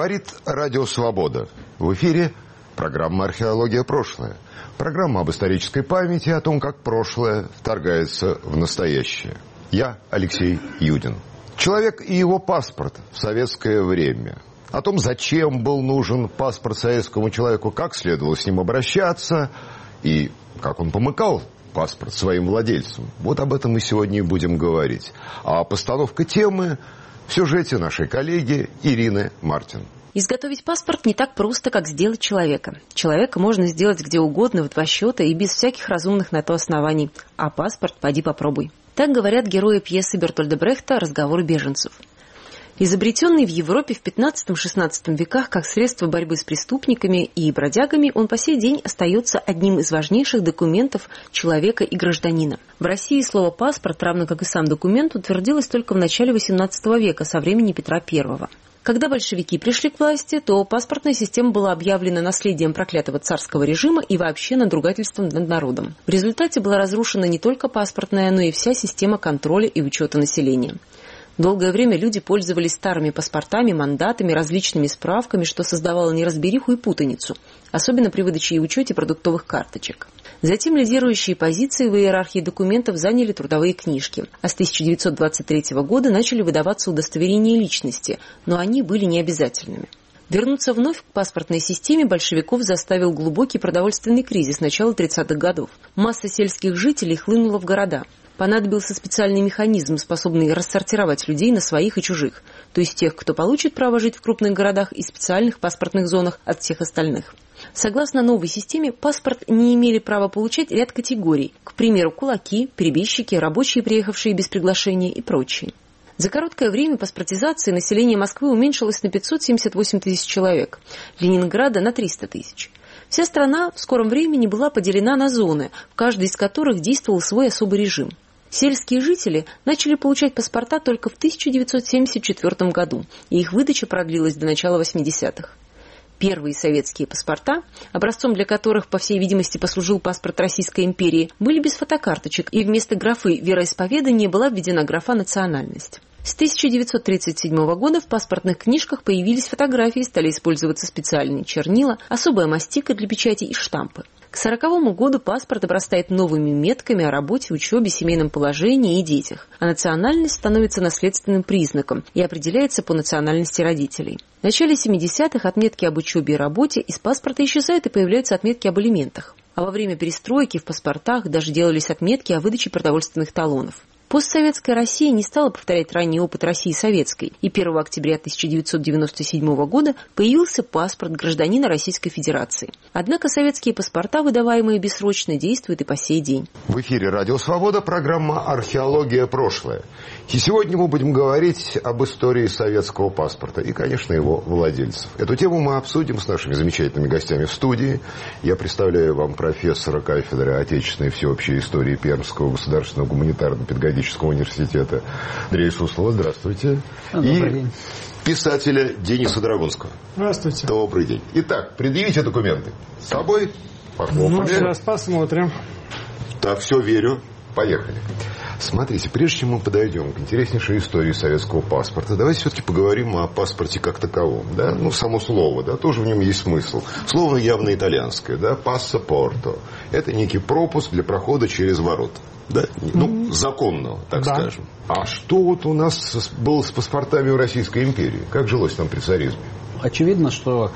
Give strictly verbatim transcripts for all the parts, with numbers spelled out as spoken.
Говорит Радио Свобода. В эфире программа «Археология. Прошлое». Программа об исторической памяти, о том, как прошлое вторгается в настоящее. Я Алексей Юдин. Человек и его паспорт в советское время. О том, зачем был нужен паспорт советскому человеку, как следовало с ним обращаться и как он помыкал паспорт своим владельцам. Вот об этом мы сегодня и будем говорить. А постановка темы в сюжете нашей коллеги Ирины Мартин. Изготовить паспорт не так просто, как сделать человека. Человека можно сделать где угодно, в два счета и без всяких разумных на то оснований. А паспорт поди попробуй. Так говорят герои пьесы Бертольда Брехта «Разговоры беженцев». Изобретенный в Европе в пятнадцатом-шестнадцатом веках как средство борьбы с преступниками и бродягами, он по сей день остается одним из важнейших документов человека и гражданина. В России слово «паспорт», равно как и сам документ, утвердилось только в начале восемнадцатого века, со времени Петра Первого. Когда большевики пришли к власти, то паспортная система была объявлена наследием проклятого царского режима и вообще надругательством над народом. В результате была разрушена не только паспортная, но и вся система контроля и учета населения. Долгое время люди пользовались старыми паспортами, мандатами, различными справками, что создавало неразбериху и путаницу, особенно при выдаче и учете продуктовых карточек. Затем лидирующие позиции в иерархии документов заняли трудовые книжки, а с тысяча девятьсот двадцать третьего года начали выдаваться удостоверения личности, но они были необязательными. Вернуться вновь к паспортной системе большевиков заставил глубокий продовольственный кризис начала тридцатых годов. Масса сельских жителей хлынула в города. Понадобился специальный механизм, способный рассортировать людей на своих и чужих, то есть тех, кто получит право жить в крупных городах и специальных паспортных зонах, от всех остальных. Согласно новой системе, паспорт не имели права получать ряд категорий, к примеру, кулаки, перебежчики, рабочие, приехавшие без приглашения и прочие. За короткое время паспортизации население Москвы уменьшилось на пятьсот семьдесят восемь тысяч человек, Ленинграда на триста тысяч. Вся страна в скором времени была поделена на зоны, в каждой из которых действовал свой особый режим. Сельские жители начали получать паспорта только в тысяча девятьсот семьдесят четвёртом году, и их выдача продлилась до начала восьмидесятых. Первые советские паспорта, образцом для которых, по всей видимости, послужил паспорт Российской империи, были без фотокарточек, и вместо графы «вероисповедание» была введена графа «национальность». С тысяча девятьсот тридцать седьмого года в паспортных книжках появились фотографии, стали использоваться специальные чернила, особая мастика для печати и штампы. К сороковому году паспорт обрастает новыми метками о работе, учебе, семейном положении и детях, а национальность становится наследственным признаком и определяется по национальности родителей. В начале семидесятых отметки об учебе и работе из паспорта исчезают и появляются отметки об алиментах. А во время перестройки в паспортах даже делались отметки о выдаче продовольственных талонов. Постсоветская Россия не стала повторять ранний опыт России советской, и первого октября тысяча девятьсот девяносто седьмого года появился паспорт гражданина Российской Федерации. Однако советские паспорта, выдаваемые бессрочно, действуют и по сей день. В эфире Радио Свобода, программа «Археология. Прошлое». И сегодня мы будем говорить об истории советского паспорта и, конечно, его владельцев. Эту тему мы обсудим с нашими замечательными гостями в студии. Я представляю вам профессора кафедры отечественной и всеобщей истории Пермского государственного гуманитарно-педагогического университета Андрея Суслова. Здравствуйте. Добрый и день. Писателя Дениса Драгунского. Здравствуйте. Добрый день. Итак, предъявите документы. С собой. Похлопали. Ну, сейчас посмотрим. Так, все, верю. Поехали. Смотрите, прежде чем мы подойдем к интереснейшей истории советского паспорта, давайте все-таки поговорим о паспорте как таковом. Да? Ну, само слово, да, тоже в нем есть смысл. Слово явно итальянское, да, пассапорто. Это некий пропуск для прохода через ворота. Да? Ну, законного, так да. скажем. А что вот у нас было с паспортами в Российской империи? Как жилось нам при царизме? Очевидно, что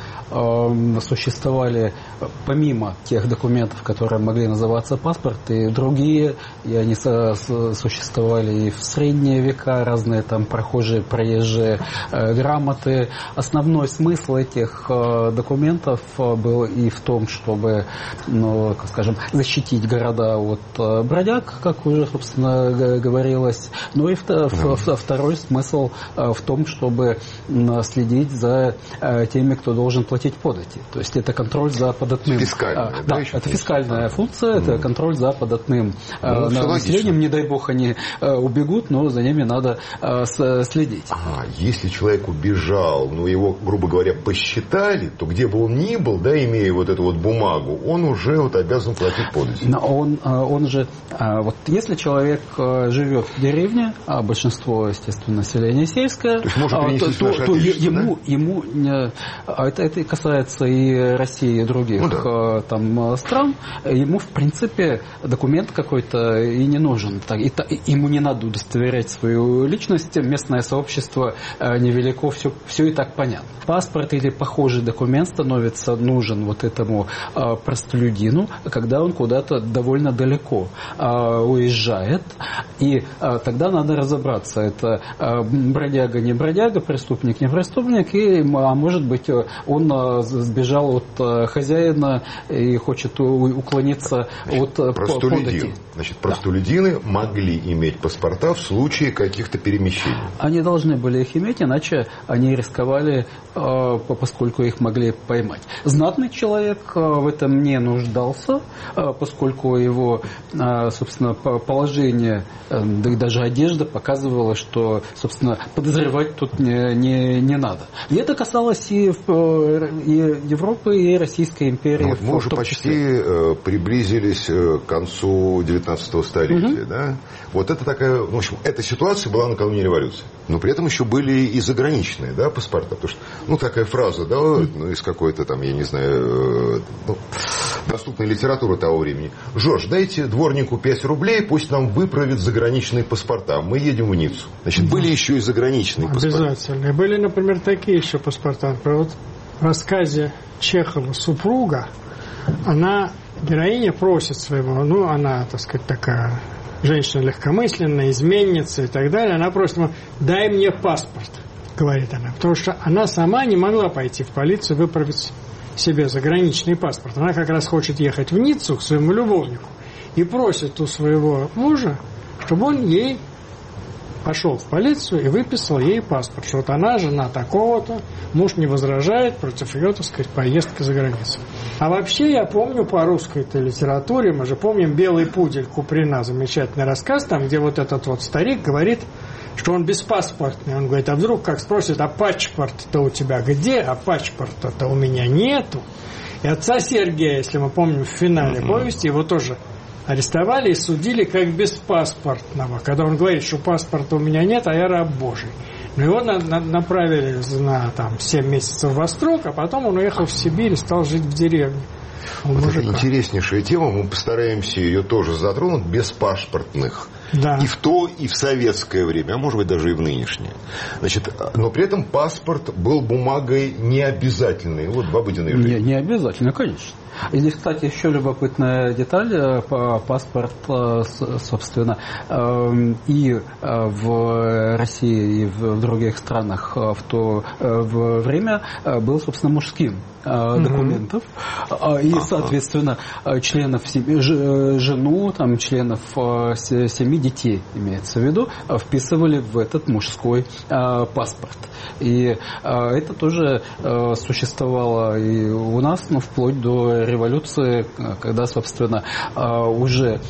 э, существовали, помимо тех документов, которые могли называться паспорт, и другие, и они со, с, существовали и в средние века, разные там прохожие, проезжие э, грамоты. Основной смысл этих э, документов был и в том, чтобы, ну, скажем, защитить города от э, бродяг, как уже, собственно, говорилось. Ну и в, второй смысл э, в том, чтобы э, следить за теми, кто должен платить подати. То есть это контроль за податным. Фискальная, а, да, да, это фискальная функция, mm. это контроль за податным ну, населением. Не дай бог они а, убегут, но за ними надо а, с, следить. А, если человек убежал, но его, грубо говоря, посчитали, то где бы он ни был, да, имея вот эту вот бумагу, он уже вот обязан платить подати. Но он, он же, вот если человек живет в деревне, а большинство, естественно, населения сельское, то, есть может то, то, то ему, да? ему а это, это касается и России, и других ну, да. там, стран, ему, в принципе, документ какой-то и не нужен. Так, и, и, ему не надо удостоверять свою личность, местное сообщество невелико, все, все и так понятно. Паспорт или похожий документ становится нужен вот этому простолюдину, когда он куда-то довольно далеко уезжает, и тогда надо разобраться, это бродяга, не бродяга, преступник, не преступник, и, а может быть, он сбежал от хозяина и хочет уклониться Значит, от простолюдин. Значит, простолюдины да. могли иметь паспорта в случае каких-то перемещений. Они должны были их иметь, иначе они рисковали, поскольку их могли поймать. Знатный человек в этом не нуждался, поскольку его, собственно, положение, да и даже одежда показывала, что, собственно, подозревать тут не, не, не надо. И это касалось и, и Европы, и Российской империи. Ну, вот мы уже почти э, приблизились к концу девятнадцатого столетия. Угу. Да? Вот это такая, в общем, эта ситуация была накануне революции. Но при этом еще были и заграничные, да, паспорта. Потому что, ну, такая фраза, да, ну, из какой-то там, я не знаю, ну, доступной литературы того времени. Жорж, дайте дворнику пять рублей, пусть нам выправит заграничные паспорта. Мы едем в Ниццу. Значит, были еще и заграничные паспорта. Обязательно. Были, например, такие еще паспорта. Вот в рассказе Чехова «Супруга» она, героиня, просит своего, ну, она, так сказать, такая женщина легкомысленная, изменница и так далее. Она просит ему: дай мне паспорт, говорит она. Потому что она сама не могла пойти в полицию выправить себе заграничный паспорт. Она как раз хочет ехать в Ниццу к своему любовнику и просит у своего мужа, чтобы он ей пошел в полицию и выписал ей паспорт, что вот она жена такого-то, муж не возражает против ее, так сказать, поездки за границу. А вообще я помню по русской-то литературе, мы же помним «Белый пудель» Куприна, замечательный рассказ, там, где вот этот вот старик говорит, что он беспаспортный. Он говорит: а вдруг как спросит: а паспорт-то у тебя где? А паспорта-то у меня нету. И отца Сергия, если мы помним в финале повести, его тоже арестовали и судили как беспаспортного, когда он говорит, что паспорта у меня нет, а я раб Божий. Но его на, на, направили на там, семь месяцев в Острог, а потом он уехал в Сибирь и стал жить в деревне. Вот это интереснейшая тема, мы постараемся ее тоже затронуть, беспаспортных. Да. И в то, и в советское время, а может быть даже и в нынешнее. Значит, но при этом паспорт был бумагой необязательной. Вот в обыденной жизни. Не, не обязательно, конечно. И здесь, кстати, еще любопытная деталь. Паспорт, собственно, и в России, и в других странах в то время был, собственно, мужским документов. Mm-hmm. И, соответственно, членов семьи, жену, там, членов семьи, детей, имеется в виду, вписывали в этот мужской паспорт. И это тоже существовало и у нас, но вплоть до революции, когда, собственно, уже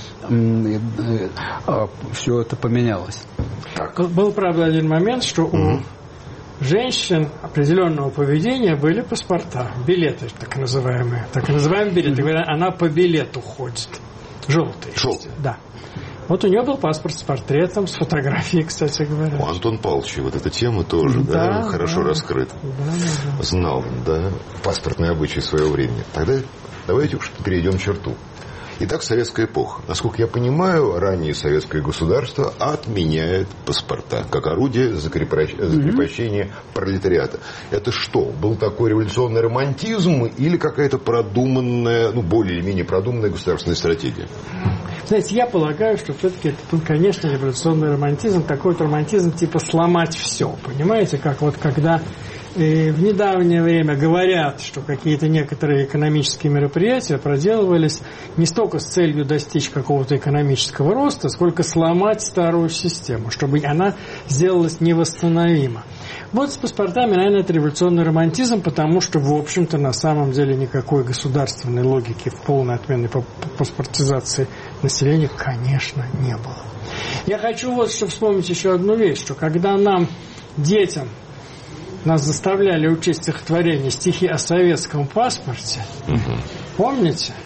все это поменялось. Так. Был, правда, один момент, что mm-hmm. у женщин определенного поведения были паспорта, билеты так называемые. Так называемые билеты. Mm-hmm. Она по билету ходит. Желтые. Желтые. Да. Вот у нее был паспорт с портретом, с фотографией, кстати говоря. У Антона Павловича вот эта тема тоже, да, да хорошо да. раскрыта. Да, да, да. Знал, да, паспортные обычаи своего времени. Тогда давайте уж перейдем черту. Итак, советская эпоха. Насколько я понимаю, ранее советское государство отменяет паспорта как орудие закрепощения mm-hmm. пролетариата. Это что, был такой революционный романтизм или какая-то продуманная, ну, более или менее продуманная государственная стратегия? Знаете, я полагаю, что все-таки это был, конечно, революционный романтизм, такой вот романтизм типа сломать все, понимаете, как вот когда э, в недавнее время говорят, что какие-то некоторые экономические мероприятия проделывались не столько с целью достичь какого-то экономического роста, сколько сломать старую систему, чтобы она сделалась невосстановима. Вот с паспортами, наверное, это революционный романтизм, потому что, в общем-то, на самом деле никакой государственной логики в полной отмене паспортизации населения, конечно, не было. Я хочу вот что вспомнить еще одну вещь, что когда нам, детям, нас заставляли учить стихотворение, стихи о советском паспорте, угу. помните?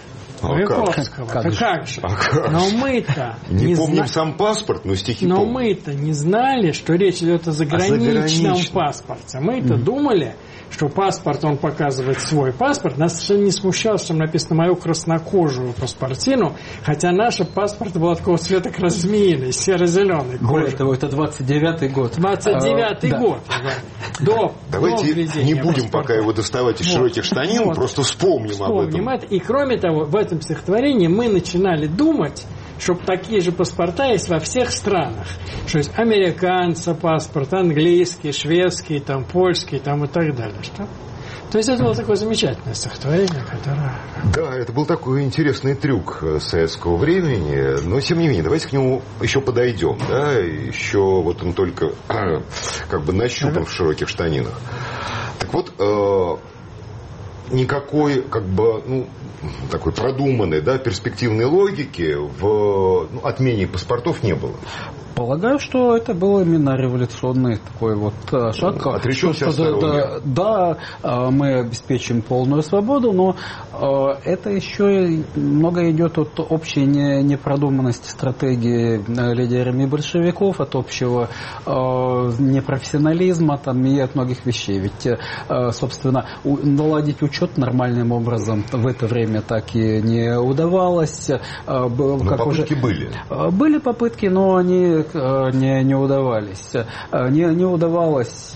Маяковского. Как, да же? как же? А как Но же? мы-то Не, не помним зна... сам паспорт, но стихи Но помним. мы-то не знали, что речь идет о заграничном, заграничном. паспорте. Мы-то Mm. думали, что паспорт, он показывает свой паспорт. Нас совершенно не смущало, что там написано «мою краснокожую паспортину», хотя наш паспорт был такого цвета, как змеиный, серо-зеленый. Более того, это двадцать девятый год. двадцать девятый А, год. Да. До, Давайте до введения не будем паспорта. пока его доставать из Вот. широких штанин, Вот. просто вспомним, Вспомним об этом. это. И кроме того, в этом стихотворении мы начинали думать, что такие же паспорта есть во всех странах. Что есть американца паспорт, английский, шведский, там, польский там, и так далее. Что? То есть это было такое замечательное стихотворение, которое... Да, это был такой интересный трюк э, советского времени, но тем не менее, давайте к нему еще подойдем, да, еще вот он только э, как бы нащупан в широких штанинах. Так вот, э, никакой как бы, ну, такой продуманной, да, перспективной логики в ну, отмене паспортов не было. Полагаю, что это был именно революционный такой вот шаг. Ну, отречённость от старого мира. Да, да, мы обеспечим полную свободу, но это еще много идет от общей непродуманности стратегии лидерами большевиков, от общего непрофессионализма там, и от многих вещей. Ведь, собственно, наладить учет нормальным образом в это время так и не удавалось. Но как попытки уже... были. Были попытки, но они не, не удавались. Не, не удавалось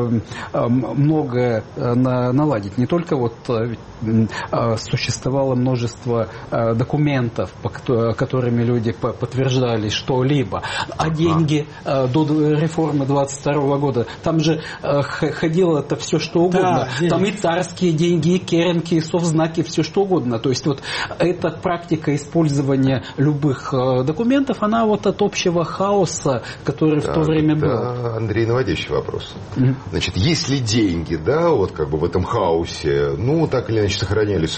многое наладить. Не только вот существовало множество документов, которыми люди подтверждали что-либо, а деньги до реформы двадцать второго года, там же ходило это все что угодно. Да, там и царские деньги, и керенки, и совзнаки, все что угодно. То есть вот эта практика использования любых документов, она вот от общего хаоса, который да, в то время да, был. Андрей, наводящий вопрос. Mm-hmm. Значит, если деньги, да, вот как бы в этом хаосе, ну, так или иначе сохраняли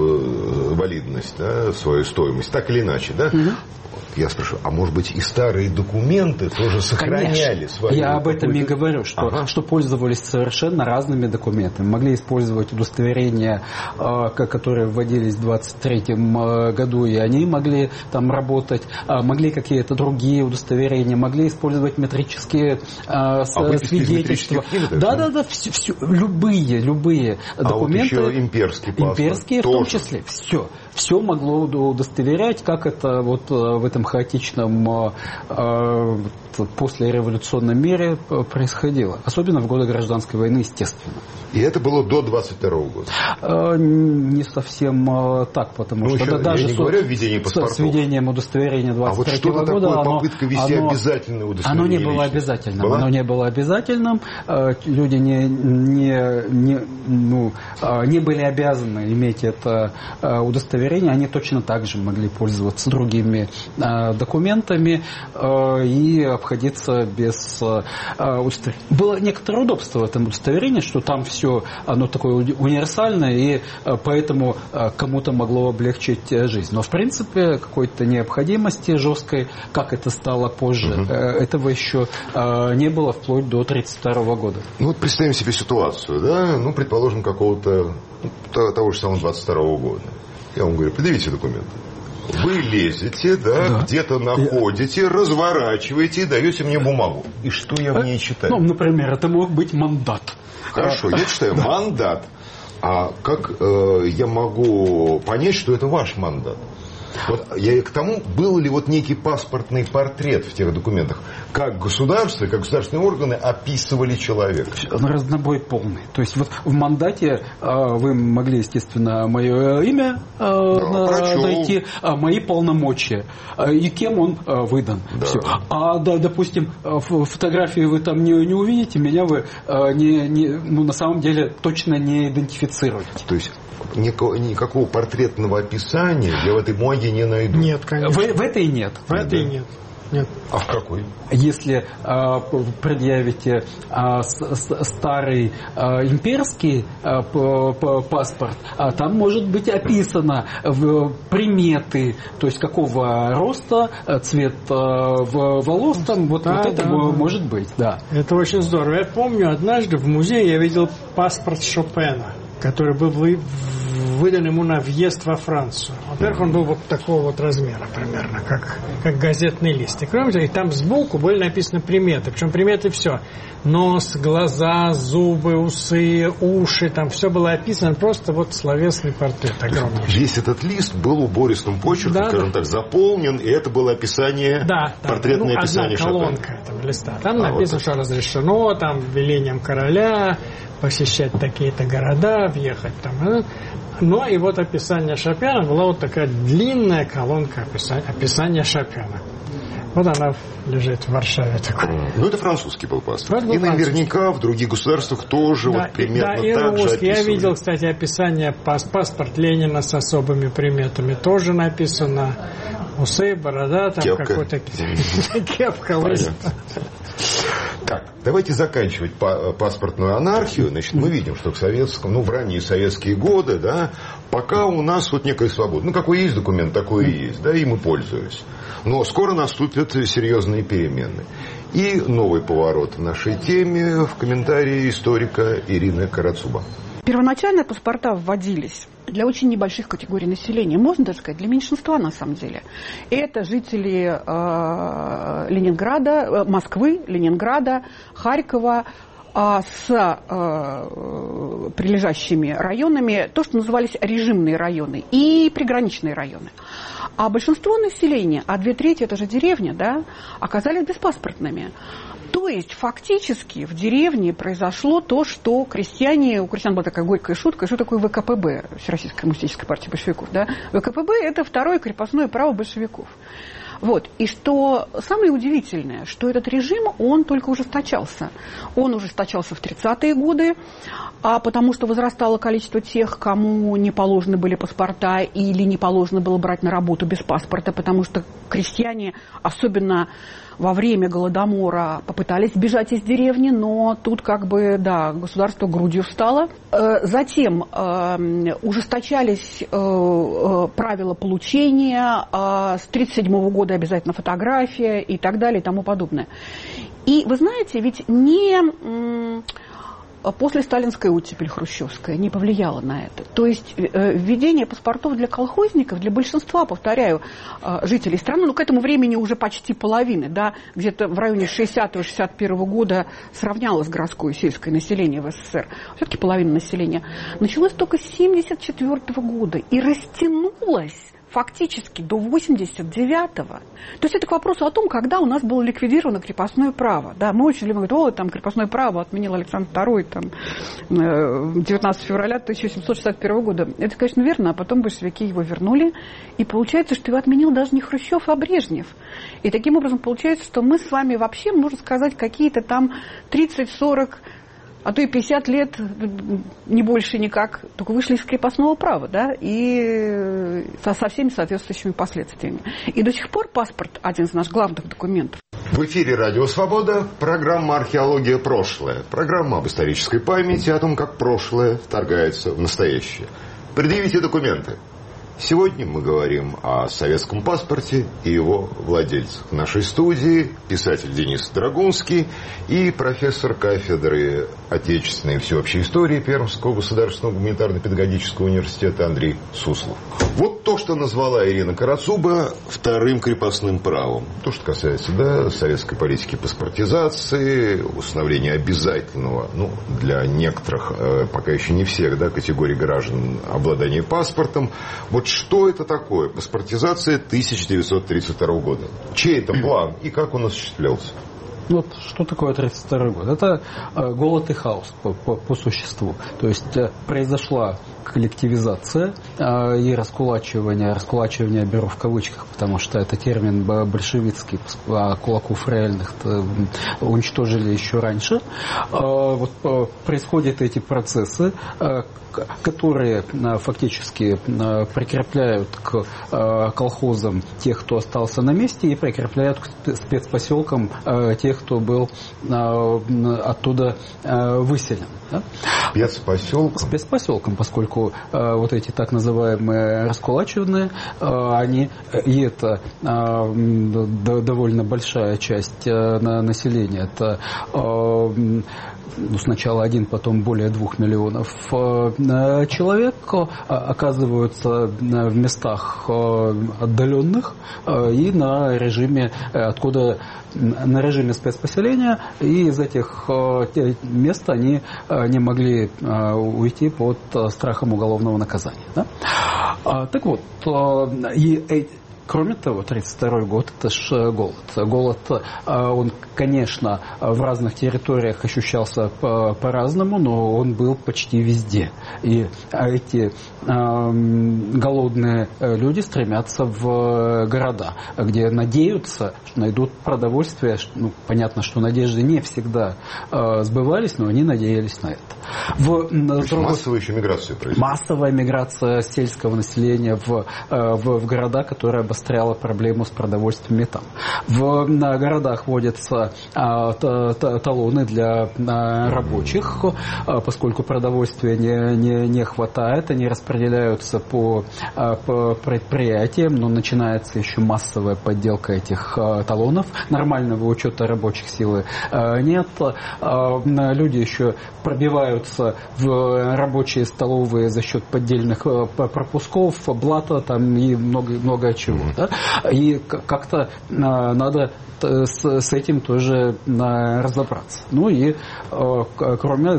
свою валидность, да, свою стоимость, так или иначе, да, mm-hmm. Я спрашиваю, а может быть и старые документы тоже сохраняли Конечно. свою... Я об этом и говорю, что, ага. что пользовались совершенно разными документами. Могли использовать удостоверения, которые вводились в двадцать третьем году, и они могли там работать. Могли какие-то другие удостоверения, могли использовать метрические а свидетельства. Да, да, да, все, все, любые, любые а документы. Вот еще имперский паспорт. Имперские тоже. В том числе. Все. Все могло удостоверять, как это вот в этом хаотичном э, послереволюционном мире происходило. Особенно в годы гражданской войны, естественно. И это было до двадцать второго года? Э, не совсем э, так, потому ну, что еще, да, даже я не с, говорю о введении паспортов. С введением удостоверения двадцать третьего года, а вот такое попытка ввести оно, обязательное удостоверение оно не было личности. обязательным. Была? Оно не было обязательным. Э, люди не, не, не, ну, э, не были обязаны иметь это э, удостоверение. Они точно так же могли пользоваться другими э, документами э, и обходиться без э, удостоверения. Было некоторое удобство в этом удостоверении, что там все оно такое универсальное, и э, поэтому э, кому-то могло облегчить э, жизнь. Но в принципе какой-то необходимости жесткой, как это стало позже, угу. э, этого еще э, не было вплоть до тридцать второго года. Ну вот представим себе ситуацию, да, ну предположим какого-то того же самого двадцать второго года. Я вам говорю, предъявите документы. Вы лезете, да, да. где-то находите, разворачиваете и даете мне бумагу. И что я в ней читаю? Ну, например, это мог быть мандат. Хорошо, я читаю да. мандат. А как э, я могу понять, что это ваш мандат? Вот я к тому, был ли вот некий паспортный портрет в тех документах, как государство, как государственные органы описывали человека? Разнобой полный. То есть вот в мандате а, вы могли, естественно, мое имя а, да, найти, а, мои полномочия а, и кем он а, выдан. Да. Все. А да, допустим, фотографии вы там не, не увидите, меня вы а, не, не, ну, на самом деле точно не идентифицируете. То есть Никакого, никакого портретного описания я в этой бумаге не найду. Нет, конечно. В, в этой нет. В этой нет. Нет. А в какой? Если а, предъявите а, с, с, старый а, имперский а, п, п, паспорт, а, там может быть описано в, приметы, то есть какого роста, цвет а, в, волос, там, вот, да, вот это да, может да. быть. Да. Это очень здорово. Я помню, однажды в музее я видел паспорт Шопена, который был выдан ему на въезд во Францию. Во-первых, он был вот такого вот размера примерно, как, как газетный лист. И кроме того, и там сбоку были написаны приметы. Причем приметы все. Нос, глаза, зубы, усы, уши. Там все было описано. Просто вот словесный портрет огромный. Весь этот лист был убористым почерком, да, скажем да. так, заполнен. И это было описание, да, портретное ну, описание Шопена. Одна колонка этого листа. Там а написано, вот что разрешено, там, велением короля посещать такие-то города, въехать там. Ну и вот описание Шопена была вот такая длинная колонка описания, описания Шопена. Вот она лежит в Варшаве. Такой. Ну, это французский был паспорт. И наверняка в других государствах тоже да, вот примерно да, и так же описывали. Я видел, кстати, описание паспорт Ленина с особыми приметами. Тоже написано. Усы, борода, там кепка. Какой-то кепка. Так, давайте заканчивать паспортную анархию. Значит, мы видим, что к советскому, ну, в ранние советские годы, да, пока у нас вот некая свобода. Ну, какой есть документ, такой и есть, да, и мы пользуемся. Но скоро наступят серьезные перемены. И новый поворот в нашей теме в комментарии историка Ирины Карацуба. Первоначально паспорта вводились для очень небольших категорий населения, можно даже сказать, для меньшинства на самом деле. Это жители э, Ленинграда, Москвы, Ленинграда, Харькова, э, с э, прилежащими районами, то, что назывались режимные районы и приграничные районы. А большинство населения, а две трети это же деревня, да, оказались беспаспортными. То есть, фактически, в деревне произошло то, что крестьяне, у крестьян была такая горькая шутка, что такое вэ ка пэ бэ, Всероссийская коммунистическая партия большевиков, да? вэ ка пэ бэ – это второе крепостное право большевиков. Вот. И что самое удивительное, что этот режим, он только ужесточался. Он ужесточался в тридцатые годы, а потому что возрастало количество тех, кому не положены были паспорта или не положено было брать на работу без паспорта, потому что крестьяне, особенно во время Голодомора, попытались сбежать из деревни, но тут как бы, да, государство грудью встало. Затем э, ужесточались э, правила получения, э, с тридцать седьмого года обязательно фотография и так далее и тому подобное. И вы знаете, ведь не... Э, после сталинская оттепель хрущевская не повлияла на это. То есть э, введение паспортов для колхозников, для большинства, повторяю, э, жителей страны, ну, к этому времени уже почти половины, да, где-то в районе шестидесятого — шестьдесят первого года сравнялось городское и сельское население в эс эс эс эр, все-таки половина населения, началось только с семьдесят четвёртого года и растянулось фактически до восемьдесят девятого. То есть это к вопросу о том, когда у нас было ликвидировано крепостное право. Да, мы очень любим говорить, о, там крепостное право отменил Александр второй, там, девятнадцатого февраля тысяча семьсот шестьдесят первого года. Это, конечно, верно, а потом большевики его вернули. И получается, что его отменил даже не Хрущев, а Брежнев. И таким образом получается, что мы с вами вообще, можно сказать, какие-то там тридцать-сорок, а то и пятьдесят лет, не больше никак, только вышли из крепостного права, да, и со, со всеми соответствующими последствиями. И до сих пор паспорт один из наших главных документов. В эфире «Радио Свобода», программа «Археология. Прошлое». Программа об исторической памяти, о том, как прошлое вторгается в настоящее. Предъявите документы. Сегодня мы говорим о советском паспорте и его владельцах. В нашей студии писатель Денис Драгунский и профессор кафедры отечественной и всеобщей истории Пермского государственного гуманитарно-педагогического университета Андрей Суслов. Вот то, что назвала Ирина Карацуба вторым крепостным правом. То, что касается, да, советской политики паспортизации, установления обязательного, ну, для некоторых, пока еще не всех, да, категорий граждан обладания паспортом. Вот что это такое? Паспортизация тысяча девятьсот тридцать второго года. Чей это план и как он осуществлялся? Вот что такое тридцать второй год? Это э, голод и хаос по, по, по существу. То есть э, произошла коллективизация э, и раскулачивание. Раскулачивание беру в кавычках, потому что это термин большевистский, а кулаков реальных уничтожили еще раньше. Э, вот э, происходят эти процессы, э, которые э, фактически э, прикрепляют к э, колхозам тех, кто остался на месте, и прикрепляют к спецпоселкам э, тех, кто был э, оттуда э, выселен. Да? Спецпоселком? Спецпоселком, поскольку э, вот эти так называемые раскулаченные, э, они, и это э, д- довольно большая часть э, на населения, это э, ну, сначала один, потом более двух миллионов э, человек э, оказываются в местах э, отдаленных э, и на режиме, э, откуда на режиме спецпоселения, и из этих э, мест они э, не могли э, уйти под э, страхом уголовного наказания. Да? А, так вот, э, и кроме того, тридцать второй год – это ж голод. Голод, он, конечно, в разных территориях ощущался по-разному, но он был почти везде. И эти голодные люди стремятся в города, где надеются, что найдут продовольствие. Ну, понятно, что надежды не всегда сбывались, но они надеялись на это. В, То есть другой... массовая еще миграция происходит? Массовая миграция сельского населения в, в, в города, которая обостряла проблему с продовольствием и там. В на городах вводятся а, та, та, талоны для а, рабочих, а, поскольку продовольствия не, не, не хватает, они распределяются по, а, по предприятиям, но начинается еще массовая подделка этих а, талонов. Нормального учета рабочих силы а, нет. А, люди еще пробиваются в рабочие столовые за счет поддельных а, пропусков, блата там и много, много чего. Да? И как-то а, надо с, с этим тоже а, разобраться. Ну и а, кроме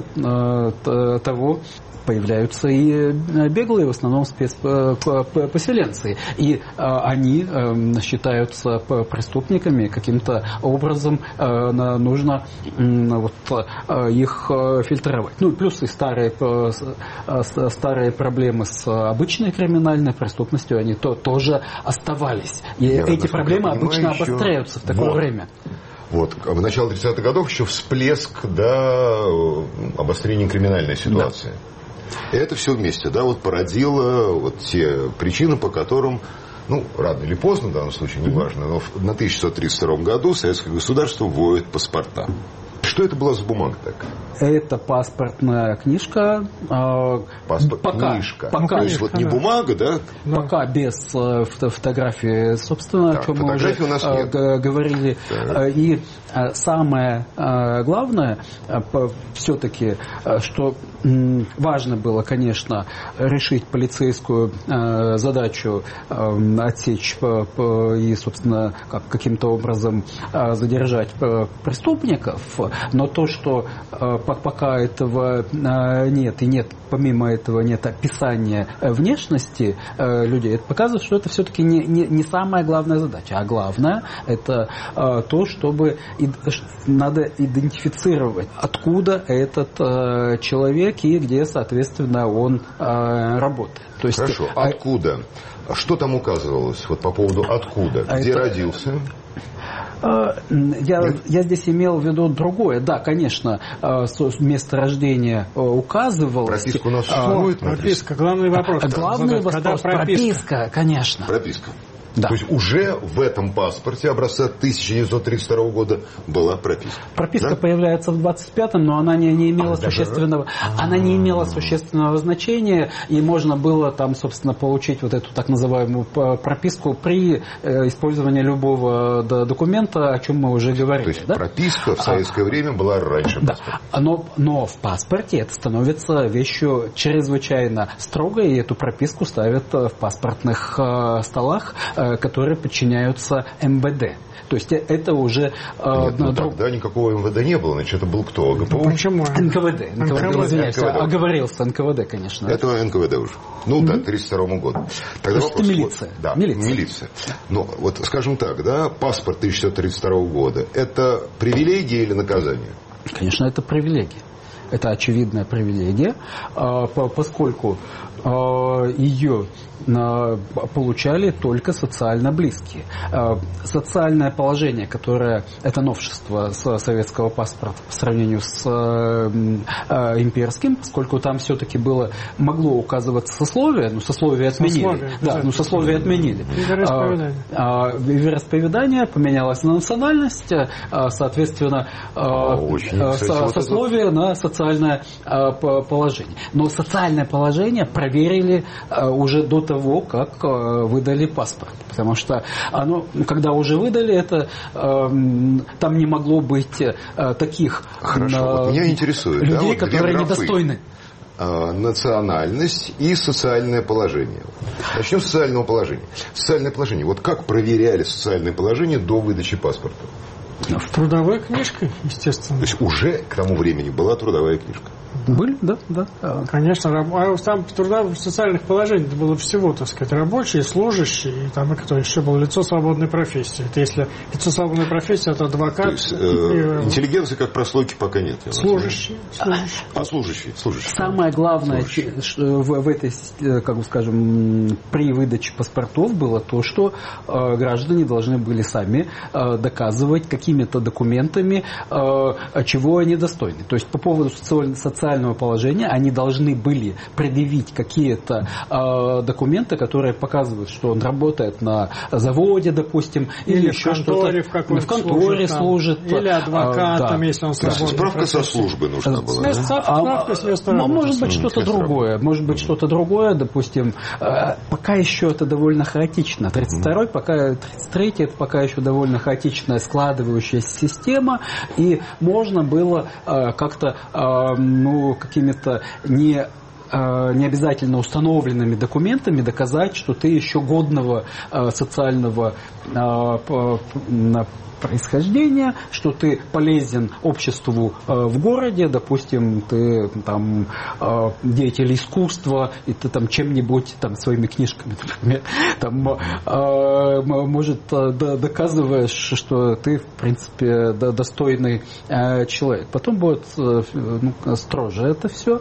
а, того, появляются и беглые, в основном спецпоселенцы. И а, они а, считаются преступниками, каким-то образом а, нужно а, вот, а, их фильтровать. Ну и плюс и старые, а, старые проблемы с обычной криминальной преступностью, они то, тоже оставались. И Я эти проблемы обычно еще... обостряются в такое вот. время. Вот, в начале тридцатых годов еще всплеск, да, обострения криминальной ситуации. Да. И это все вместе, да, вот породило вот те причины, по которым, ну, рано или поздно, в данном случае, неважно, но на тысяча девятьсот тридцать втором году советское государство вводит паспорта. Что это была за бумага такая? Это паспортная книжка. Паспорт, пока, книжка. Пока, То есть вот не бумага, да? Пока без фотографии, собственно, так, о чем мы уже у нас нет. говорили. Так. И самое главное, все-таки, что важно было, конечно, решить полицейскую задачу, отсечь и, собственно, каким-то образом задержать преступников, но то, что пока этого нет, и нет, помимо этого нет описания внешности людей, это показывает, что это все-таки не, не, не самая главная задача, а главное это то, чтобы и, надо идентифицировать, откуда этот человек и где, соответственно, он работает. То есть, Хорошо, откуда? Что там указывалось вот по поводу откуда? Где это... родился? Я, я здесь имел в виду другое. Да, конечно, место рождения указывалось. Прописка у нас существует? Прописка, главный вопрос. Главный вопрос, прописка, конечно. Прописка. Да. То есть уже в этом паспорте образца тысяча девятьсот тридцать второго года была прописка. Прописка да? появляется в двадцать пятом, но она не, не имела а, существенного, да, она не имела существенного значения, и можно было там, собственно, получить вот эту так называемую прописку при использовании любого документа, о чем мы уже говорили. То есть да? прописка в советское а, время была раньше да. паспорта. Но, но в паспорте это становится вещью чрезвычайно строгой, и эту прописку ставят в паспортных столах, которые подчиняются эм вэ дэ. То есть это уже... Нет, ну, друг... тогда никакого эм вэ дэ не было, значит, это был кто? ГПУ? Ну, почему? эн ка вэ дэ. эн ка вэ дэ, извиняюсь, оговорился, эн ка вэ дэ, конечно. Это эн ка вэ дэ уже. Ну mm-hmm. да, к тридцать второму году. Тогда то вопрос, милиция. Вот, да, милиция. милиция. Но вот, скажем так, да, паспорт тысяча девятьсот тридцать второго года, это привилегия или наказание? Конечно, это привилегия. Это очевидная привилегия, поскольку ее получали только социально близкие. Социальное положение, которое, это новшество советского паспорта по сравнению с имперским, поскольку там все-таки было, могло указываться сословие, но сословие отменили. Сословие, да, но сословие отменили. Вероисповедание. Вероисповедание поменялось на национальность, соответственно, Очень, кстати, сословие вот на социальность. социальное положение. Но социальное положение проверили уже до того, как выдали паспорт. Потому что оно, когда уже выдали это, там не могло быть таких Хорошо. Вот меня интересует, людей, да, вот которые недостойны. Национальность и социальное положение. Начнем с социального положения. Социальное положение. Вот как проверяли социальное положение до выдачи паспорта? В трудовой книжке, естественно. То есть уже к тому времени была трудовая книжка? Были, да, да. Конечно, а там трудовых социальных положений было всего, так сказать, рабочие, служащие, и там, и кто еще был, лицо свободной профессии. Это если лицо свободной профессии, это адвокат. То есть, э, и, интеллигенции как прослойки пока нет. Служащие, служащие. А, служащие, служащие. Самое главное служащие. В, в этой, как бы скажем, при выдаче паспортов было то, что э, граждане должны были сами э, доказывать какими-то документами, э, чего они достойны. То есть по поводу социального положения они должны были предъявить какие-то э, документы, которые показывают, что он работает на заводе, допустим, или, или еще что-то. В конторе, в конторе служит. служит или адвокатом, да. если он свободный. Справка со службы нужна была. Место, да? Справка с места работы. Может быть, что-то другое. Может быть, что-то другое, допустим. Пока еще это довольно хаотично. тридцать второй, пока тридцать третий, это пока еще довольно хаотичная складывающаяся система. И можно было как-то, ну, какими-то не не обязательно установленными документами доказать, что ты еще годного социального происхождения, что ты полезен обществу э, в городе, допустим, ты там э, деятель искусства, и ты там чем-нибудь, там, своими книжками, например, там, э, может, э, доказываешь, что ты, в принципе, достойный э, человек. Потом будет э, ну, строже это все.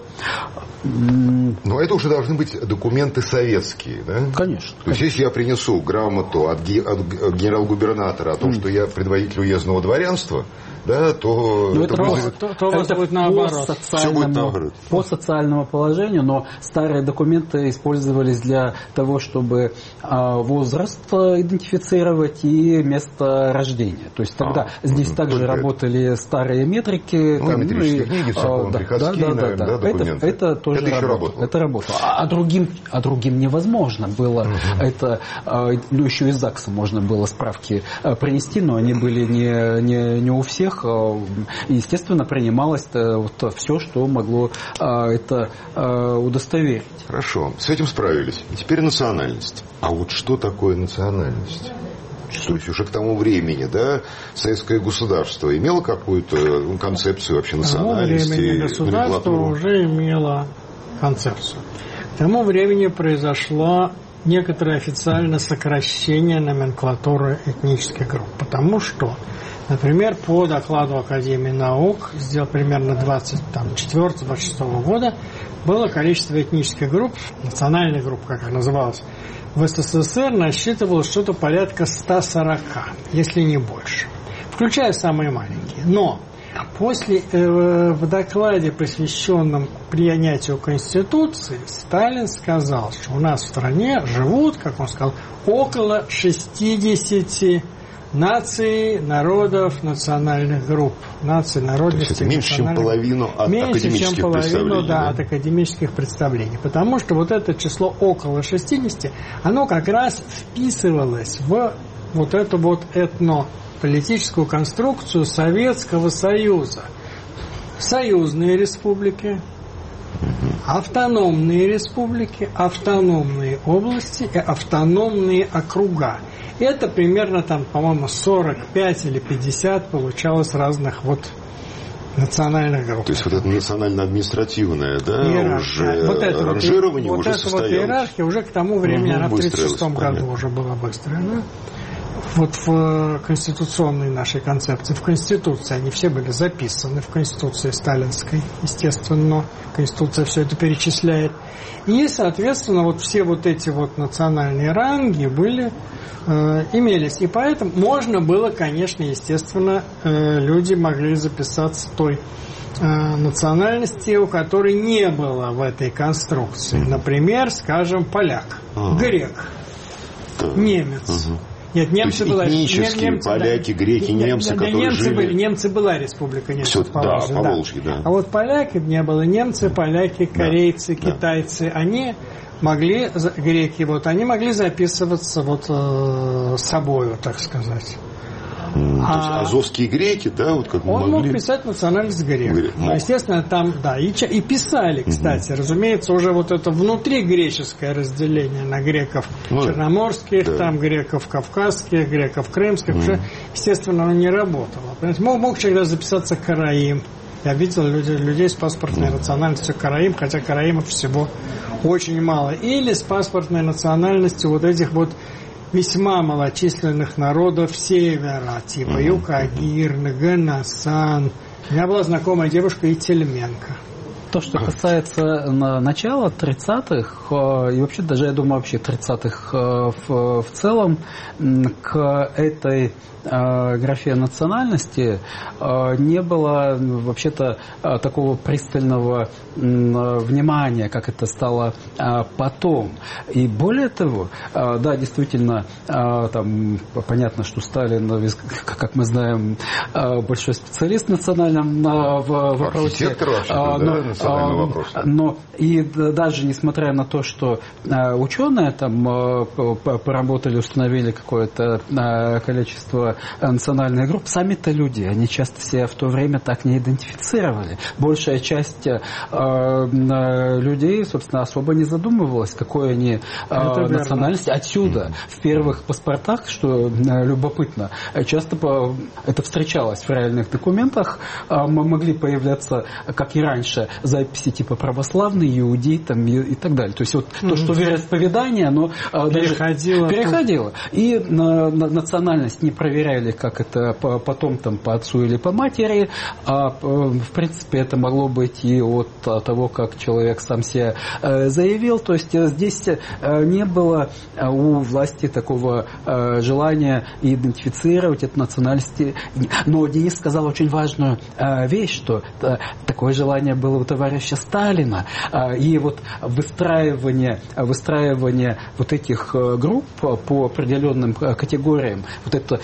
Но это уже должны быть документы советские, да? Конечно. То есть, если я принесу грамоту от, ге- от генерал-губернатора о том, mm. что я предводитель уездного дворянства, да, то, ну, это, это, будет, то, то это будет наоборот. По социальному, по социальному положению, но старые документы использовались для того, чтобы а, возраст идентифицировать и место рождения. То есть тогда а, здесь ну, также работали старые метрики. Ну, там, метрические ну, книги, а, да, приходские, да, да, наверное, да, да, документы. Это, это тоже это работало. работало. Это работало. А, а, другим, а другим невозможно было. Угу. Это, а, ну, еще из ЗАГСа можно было справки а, принести, но они были не, не, не у всех. И, естественно, принималось вот все, что могло а, это а, удостоверить. Хорошо, с этим справились. И теперь национальность. А вот что такое национальность? То есть уже к тому времени, да, советское государство имело какую-то концепцию вообще национальности? К тому времени государство уже имело концепцию. К тому времени произошло некоторое официальное сокращение номенклатуры этнических групп. Потому что, например, по докладу Академии наук, сделал примерно двадцать четвёртого — двадцать шестого года, было количество этнических групп, национальных групп, как их называлось, в СССР насчитывалось что-то порядка ста сорока, если не больше, включая самые маленькие. Но после, э, в докладе, посвященном принятию Конституции, Сталин сказал, что у нас в стране живут, как он сказал, около шестидесяти наций, народов, национальных групп. Наций, народностей. Это меньше, чем половину от меньше, академических чем половину, представлений. Да, да, от академических представлений. Потому что вот это число около шестидесяти, оно как раз вписывалось в вот эту вот этнополитическую конструкцию Советского Союза. Союзные республики, автономные республики, автономные области и автономные округа. Это примерно там, по-моему, сорок пять или пятьдесят получалось разных вот национальных групп. То есть вот это национально-административное, да, уже вот это ранжирование вот, уже вот состоялось. Вот иерархия уже к тому времени, угу, она в тридцать шестом году уже была выстроена. Вот в конституционной нашей концепции, в Конституции, они все были записаны, в Конституции сталинской, естественно, Конституция все это перечисляет. И, соответственно, вот все вот эти вот национальные ранги были, э, имелись. И поэтому можно было, конечно, естественно, э, люди могли записаться той э, национальности, у которой не было в этой конструкции. Например, скажем, поляк, грек, немец. Нет, немцы была... этнические, немцы, поляки, да, греки, немцы, да, которые немцы жили... Были, немцы была республика немцев, Все, Поволжье, да, Поволжье, да. да. А вот поляки не было. Немцы, поляки, корейцы, да. китайцы, они могли, греки, вот, они могли записываться вот э, с собою, так сказать. Mm, а, то есть азовские греки, да, вот как мы он могли... мог писать национальность греков. Ну, естественно, там, да, и, и писали, кстати, mm-hmm. разумеется, уже вот это внутригреческое разделение на греков ну, черноморских, да. там греков кавказских, греков крымских, mm-hmm. уже, естественно, оно не работало. Мог, мог человек записаться караим. Я видел людей, людей с паспортной mm-hmm. национальностью караим, хотя караимов всего очень мало. Или с паспортной национальностью вот этих вот весьма малочисленных народов севера, типа mm-hmm. Юкагир, Нгенасан. У меня была знакомая девушка и Тельменко. То, что касается начала тридцатых, и вообще даже, я думаю, вообще тридцатых в, в целом, к этой графе национальности не было вообще-то такого пристального внимания, как это стало потом. И более того, да, действительно, там понятно, что Сталин, как мы знаем, большой специалист в национальном вопросе. Архитектор вообще, но, да, национального вопроса. Но и даже несмотря на то, что ученые там поработали, установили какое-то количество национальных групп, сами-то люди, они часто себя в то время так не идентифицировали. Большая часть э, людей, собственно, особо не задумывалась, какой они э, национальности. Отсюда, mm-hmm. в первых паспортах, что э, любопытно, часто по, это встречалось в реальных документах, э, могли появляться, как и раньше, записи типа православный, иудей там, и, и так далее. То есть вот mm-hmm. то, что вероисповедание, оно э, переходило. Даже переходило. И э, национальность не проверяли, как это потом там по отцу или по матери, а в принципе это могло быть и от того, как человек сам себя заявил. То есть здесь не было у власти такого желания идентифицировать эту национальность. Но Денис сказал очень важную вещь, что такое желание было у товарища Сталина. И вот выстраивание, выстраивание вот этих групп по определенным категориям, вот это,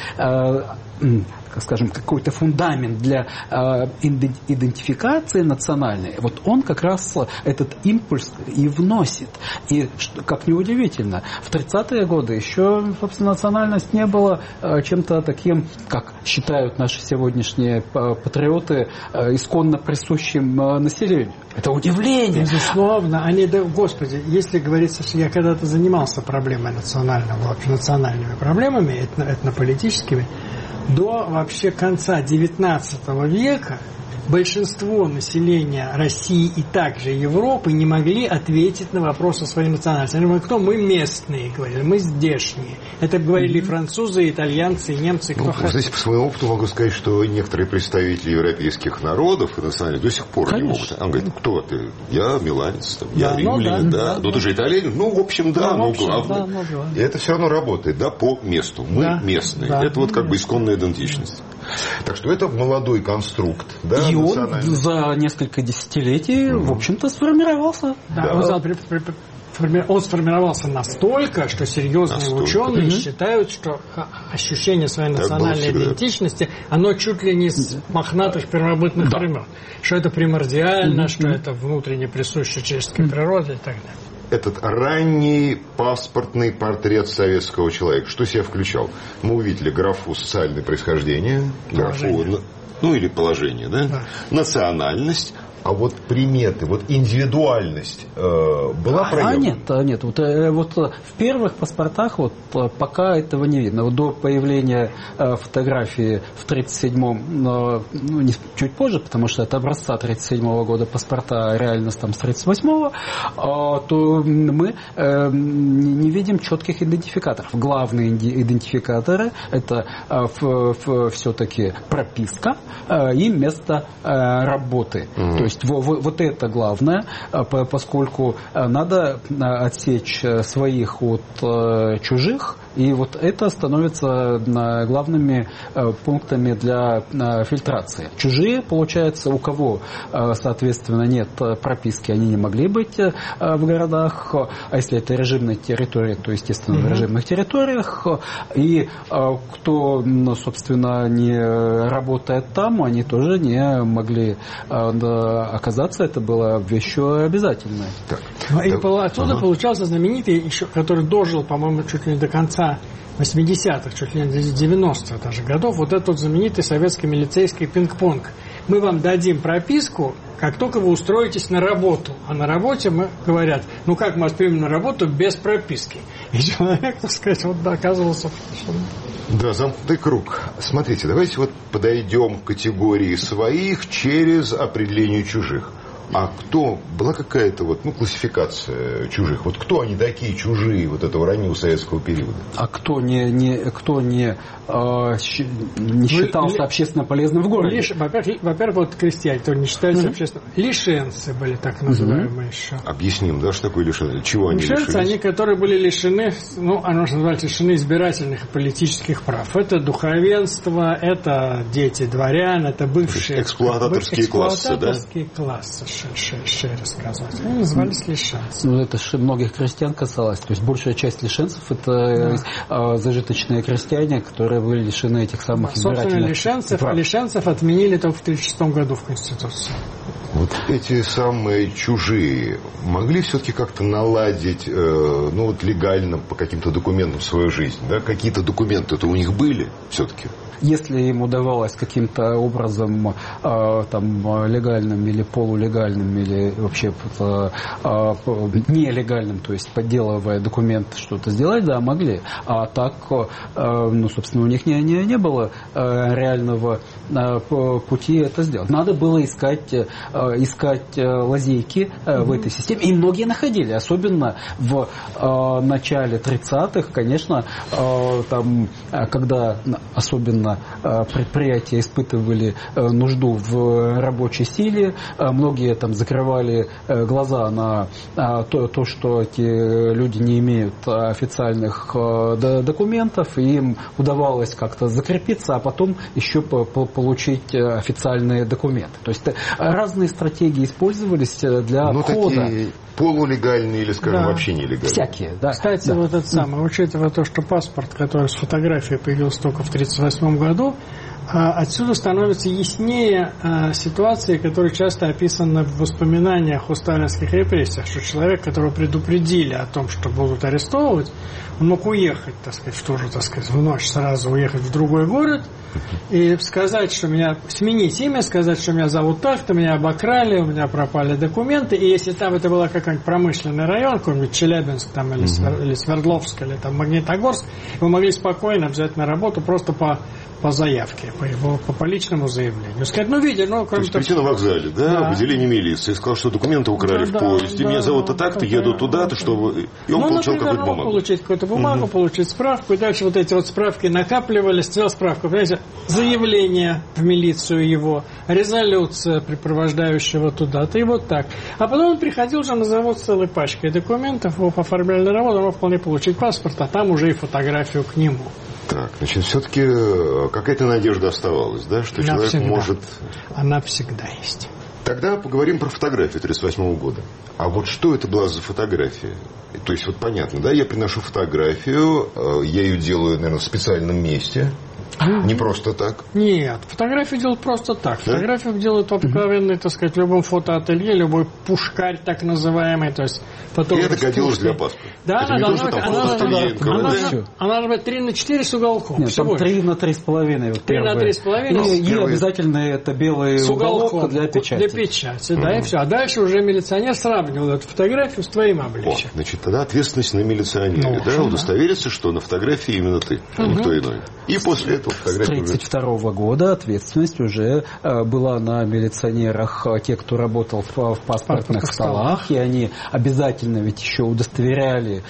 скажем, какой-то фундамент для э, идентификации национальной, вот он как раз этот импульс и вносит. И, что, как ни удивительно, в тридцатые годы еще, собственно, национальность не была э, чем-то таким, как считают наши сегодняшние патриоты, э, исконно присущим э, населению. Это удивление. Безусловно. Они, да, Господи, если говорится, что я когда-то занимался проблемой национального, вообще национальными проблемами, этно, этнополитическими, до вообще конца девятнадцатого века большинство населения России и также Европы не могли ответить на вопрос о своей национальности. Они говорили, кто? Мы местные, говорили, мы здешние. Это говорили mm-hmm. французы, итальянцы, немцы, кто ну, хотел. Здесь по своему опыту могу сказать, что некоторые представители европейских народов и национальных до сих пор Конечно. не могут. Он говорит, кто ты? Я миланец, там, я да, римлянин, ну, да, да. да. Ну, ты же итальянин? Ну, в общем, да, ну, в общем, главное. Да, ну, да. И это все равно работает, да, по месту. Мы да. местные. Да. Это вот как бы исконная идентичность. Так что это молодой конструкт, да, и он за несколько десятилетий, mm-hmm. в общем-то, сформировался. Да, да. Он, при, при, при, он сформировался настолько, что серьезные настолько. ученые mm-hmm. считают, что ощущение своей национальной идентичности, оно чуть ли не с мохнатых первобытных да. времен. Что это примордиально, mm-hmm. что это внутренне присуще человеческой mm-hmm. природе и так далее. Этот ранний паспортный портрет советского человека, что себя включал? Мы увидели графу социальное происхождение, графу, ну или положение, да? Да. Национальность. А вот приметы, вот индивидуальность э, была проявлена? А нет, нет. Вот, э, вот в первых паспортах вот пока этого не видно. Вот до появления э, фотографии в тридцать седьмом, э, ну, не, чуть позже, потому что это образца тридцать седьмого года паспорта, а реальность там с тридцать восьмого, э, то мы э, не видим четких идентификаторов. Главные идентификаторы это э, все-таки прописка э, и место э, работы. Mm-hmm. То есть вот это главное, поскольку надо отсечь своих от чужих, И вот это становится главными пунктами для фильтрации. Чужие, получается, у кого, соответственно, нет прописки, они не могли быть в городах. А если это режимная территория, то, естественно, mm-hmm. в режимных территориях. И кто, собственно, не работает там, они тоже не могли оказаться. Это было вещью обязательной. Так. И отсюда ага. получался знаменитый, еще, который дожил, по-моему, чуть ли не до конца восьмидесятых, чуть ли не до девяностых даже годов, вот этот знаменитый советский милицейский пинг-понг. Мы вам дадим прописку, как только вы устроитесь на работу. А на работе мы говорят, ну как мы вас примем на работу без прописки? И человек, так сказать, вот оказывался... Да, замкнутый круг. Смотрите, давайте вот подойдем к категории своих через определение чужих. А кто, была какая-то вот, ну, классификация чужих? Вот кто они такие чужие вот этого раннего советского периода? А кто не, не, кто не, э, не считался ну, общественно полезным в городе? Лиш, во-первых, во-первых, вот крестьяне, которые не считаются mm-hmm. общественно... Лишенцы были так называемые mm-hmm. еще. Объясним, да, что такое лишенцы? Чего они лишенцы, лишились? они, которые были лишены, ну, оно же называется, лишены избирательных и политических прав. Это духовенство, это дети дворян, это бывшие... Эксплуататорские классы, да? Эксплуататорские классы. Шире сказать. Они назывались лишенцы. Ну, это же многих крестьян касалось. То есть большая часть лишенцев это да. зажиточные крестьяне, которые были лишены этих самых да, избирательных лишенцев, прав. Лишенцев отменили только в тысяча девятьсот тридцать шестом году в Конституции. Вот эти самые чужие могли все-таки как-то наладить, э, ну вот легально по каким-то документам свою жизнь, да? Какие-то документы-то у них были все-таки? Если им удавалось каким-то образом э, там, легальным или полулегальным, или вообще э, э, нелегальным, то есть подделывая документы, что-то сделать, да, могли. А так, э, ну, собственно, у них не, не, не было э, реального э, пути это сделать. Надо было искать, э, искать лазейки э, mm-hmm. в этой системе. И многие находили, особенно в э, начале тридцатых, конечно, э, там, когда особенно предприятия испытывали нужду в рабочей силе. Многие там закрывали глаза на то, то что эти люди не имеют официальных документов, и им удавалось как-то закрепиться, а потом еще получить официальные документы. То есть разные стратегии использовались для ну, входа. Такие полулегальные или, скажем, да. вообще нелегальные. Всякие, да. Кстати, да. вот это самое, учитывая то, что паспорт, который с фотографией появился только в тридцать восьмом году, отсюда становится яснее ситуации, которые часто описаны в воспоминаниях о сталинских репрессиях, что человек, которого предупредили о том, что будут арестовывать, он мог уехать, так сказать, в ту же, так сказать, в ночь сразу уехать в другой город и сказать, что меня, сменить имя, сказать, что меня зовут так-то, меня обокрали, у меня пропали документы, и если там это была какой-нибудь промышленный район, какой-нибудь Челябинск там, или, mm-hmm. или Свердловск, или там Магнитогорск, вы могли спокойно взять на работу просто по по заявке, по его по, по личному заявлению. Сказать, ну, видите, ну, кроме того... То есть, прийти на вокзале, да, да, в отделении милиции, сказал, что документы украли да, в поезде, да, меня зовут-то да, так-то, да, еду да, туда-то, да, чтобы... И он ну, получил например, какую-то бумагу. получить какую-то бумагу, угу. получить справку, и дальше вот эти вот справки накапливались, сделал справку, понимаете, заявление в милицию его, резолюция припровождающего туда-то, и вот так. А потом он приходил уже на завод с целой пачкой документов, его оформляли на работу, он мог вполне получить паспорт, а там уже и фотографию к нему. Так, значит, все-таки какая-то надежда оставалась, да, что Она человек всегда. может... Она всегда есть. Тогда поговорим про фотографию тридцать восьмого года. А вот что это была за фотография? То есть, вот понятно, да, я приношу фотографию, я ее делаю, наверное, в специальном месте. Не просто так? Нет, фотографию делают просто так. Да? Фотографию делают обыкновенный, так сказать, в любом фотоателье, любой пушкарь так называемый. То есть, и это годилось для паспорта? Да, это она должна быть, она, она, она, она должна быть три на четыре с уголком. Нет, там три на три с половиной. три на три с половиной. И, и обязательно это белый с уголок для печати. Для печати, да, mm-hmm. и все. А дальше уже милиционер сравнивал эту фотографию с твоим обличием. О, значит, тогда ответственность на милиционере, ну, да, удостовериться, что на фотографии именно ты, а mm-hmm. никто иной. И после этого фотография. С тридцать второго года ответственность уже была на милиционерах, те, кто работал в, в паспортных столах, и они обязательно ведь еще удостоверяли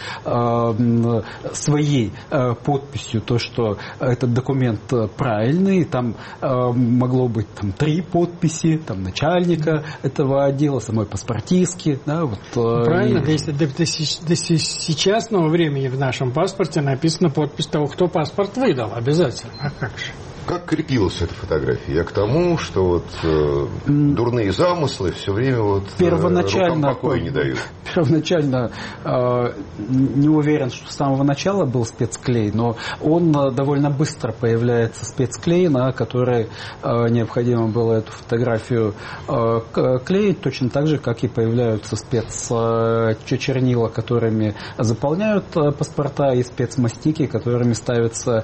э, своей э, подписью то, что этот документ правильный. Там э, могло быть там, три подписи, там, начальника этого отдела, самой паспортистки. Да, вот, э, правильно, и... до, до, до, до сейчасного времени в нашем паспорте написана подпись того, кто паспорт выдал, обязательно. А как же? Как крепилась эта фотография? Я к тому, что вот э, дурные замыслы все время вот первоначально, рукам покоя не дают. Первоначально э, не уверен, что с самого начала был спецклей, но он э, довольно быстро появляется спецклей, на который э, необходимо было эту фотографию э, клеить, точно так же, как и появляются спецчернила, которыми заполняют э, паспорта, и спецмастики, которыми ставятся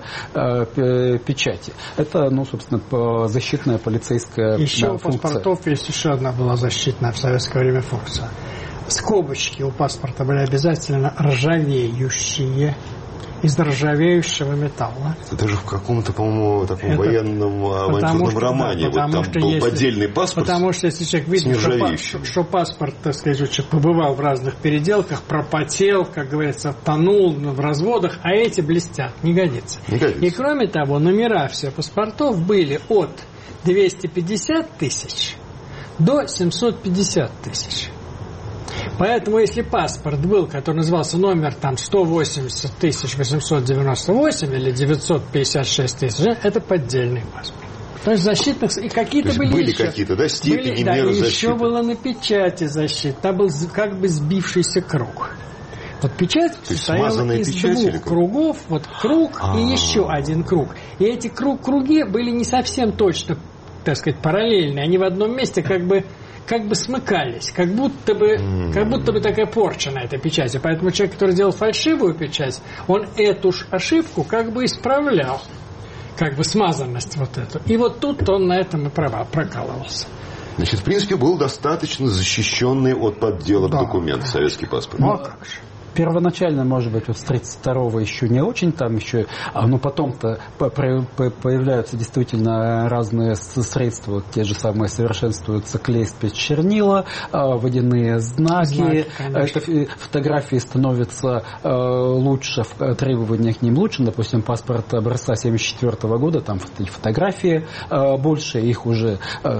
э, печати. Это, ну, собственно, защитная полицейская еще да, у паспортов есть еще одна была защитная в советское время функция. Скобочки у паспорта были обязательно ржавеющие, из ржавеющего металла. Это даже в каком-то, по-моему, таком это, военном авантюрном что, романе. Да, вот там был если, поддельный паспорт. Потому что если человек видит, что, что паспорт, так сказать, человек побывал в разных переделках, пропотел, как говорится, тонул в разводах, а эти блестят, не годится. Не годится. И кроме того, номера всех паспортов были от двухсот пятидесяти тысяч до семисот пятидесяти тысяч. Поэтому, если паспорт был, который назывался номер там сто восемьдесят тысяч восемьсот девяносто восемь или девятьсот пятьдесят шесть тысяч, это поддельный паспорт. То есть защитных... И какие-то есть были были еще. какие-то, да, степени, были, да, меры и защиты. еще было на печати защита. Там был как бы сбившийся круг. Вот печать состояла из двух кругов, вот круг А-а-а. и еще один круг. И эти круг, круги были не совсем точно, так сказать, параллельные. Они в одном месте как бы... как бы смыкались, как будто бы, mm. как будто бы такая порча на этой печати. Поэтому человек, который делал фальшивую печать, он эту ж ошибку как бы исправлял, как бы смазанность вот эту. И вот тут он на этом и права прокалывался. Значит, в принципе, был достаточно защищенный от подделок да. документ, советский паспорт. Ну, а как же? Первоначально, может быть, вот с тридцать второго еще не очень там еще, но потом-то появляются действительно разные средства, вот те же самые совершенствуются клей, спецчернила, водяные знаки, знаки, фотографии становятся лучше, требования к ним лучше, допустим, паспорт образца семьдесят четвёртого года, там фотографии больше, их уже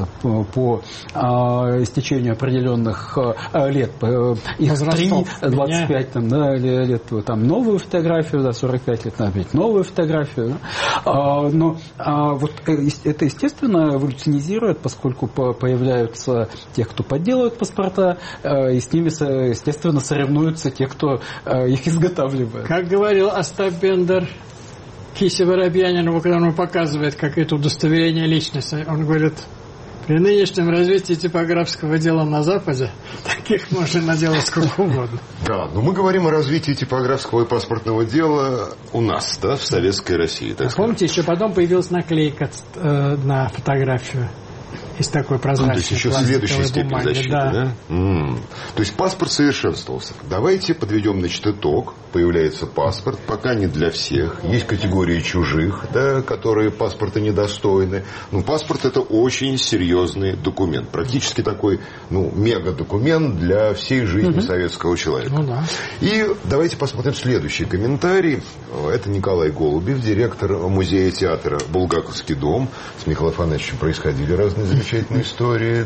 по истечению определенных лет, их три, двадцать пять там, да, лет, там новую фотографию, да, сорок пять лет опять новую фотографию. Да. А, но а, вот это, естественно, эволюционизирует, поскольку появляются те, кто подделывает паспорта, и с ними, естественно, соревнуются те, кто их изготавливает. Как говорил Остап Бендер Кисе Воробьянинову, когда он показывает, как это удостоверение личности, он говорит... При нынешнем развитии типографского дела на Западе таких можно наделать сколько угодно. Да, но мы говорим о развитии типографского и паспортного дела у нас, да, в Советской России. Так а помните, еще потом появилась наклейка э, на фотографию из такой прозрачной, ну, то есть еще следующая степень бумаги, защиты, да? да? М-м. То есть паспорт совершенствовался. Давайте подведем, значит, итог. Появляется паспорт, пока не для всех. Есть категории чужих, да, которые паспорта недостойны. Но паспорт — это очень серьезный документ. Практически такой, ну, мега-документ для всей жизни угу. советского человека. Ну, да. И давайте посмотрим следующий комментарий. Это Николай Голубев, директор музея театра «Булгаковский дом». С Михаилом Афанасьевичем происходили разные замечательные истории,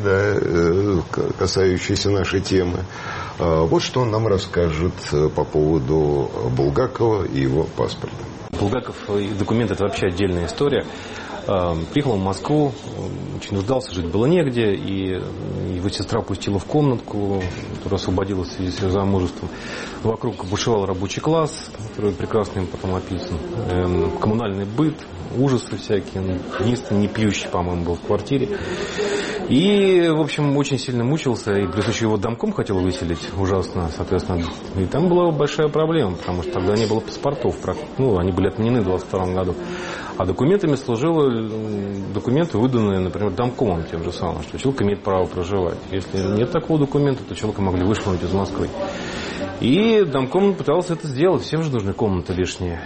да, касающиеся нашей темы. Вот что он нам расскажет по поводу Булгакова и его паспорта. Булгаков и документ – это вообще отдельная история. Приехал в Москву, очень нуждался, жить было негде, и его сестра пустила в комнатку, которая освободилась в связи с ее замужеством. Вокруг бушевал рабочий класс, который прекрасно им потом описан. Коммунальный быт, ужасы всякие, единственный не пьющий, по-моему, был в квартире. И, в общем, очень сильно мучился, и плюс еще его домком хотел выселить ужасно, соответственно. И там была большая проблема, потому что тогда не было паспортов, ну, они были отменены в двадцать втором году. А документами служило документы, выданные, например, домкомом тем же самым, что человек имеет право проживать. Если нет такого документа, то человека могли вышвырнуть из Москвы. И домком пытался это сделать, всем же нужны комнаты лишние.